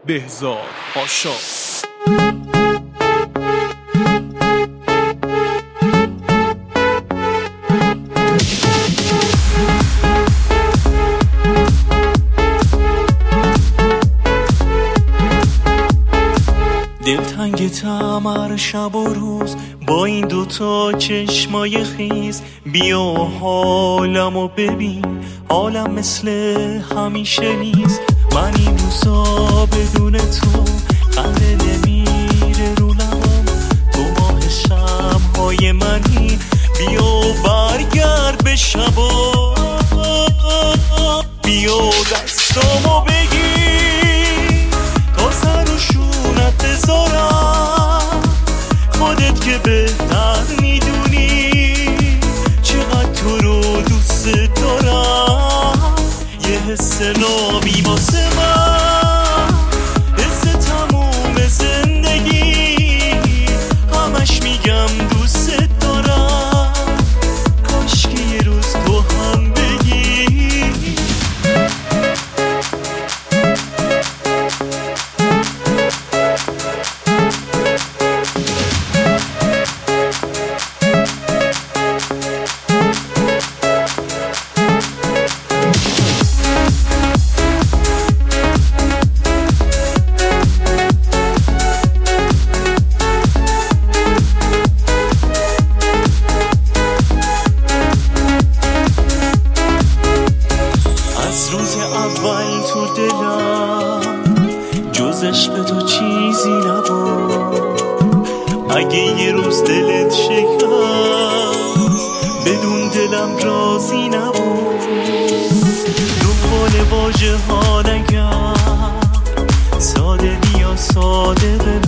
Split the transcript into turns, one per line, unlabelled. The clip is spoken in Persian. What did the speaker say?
بهزاد پاشا.
دلتنگ تمر شب و روز با این دوتا چشمای خیز، بیا حالمو ببین، حالم مثل همیشه نیست. من این روزا بدون تو خنده نمیره رو لبام، تو ماه شب‌های منی، بیا برگرد به شبا، بیا دستامو بگیر تا سر و شونت بذارم، خودت که بهتر میدونی چقدر تو رو دوست دارم. یه حس نابی واسه من، حس تموم زندگی، همش میگم دوست دارم، کاش که یه روز تو هم بگی. از روز اول تو دلم جز عشق تو چیزی نبود، اگه یه روز دلت شکست بدون دلم راضی نبود. دنبال واژه ها نگم، ساده بیا ساده بمون،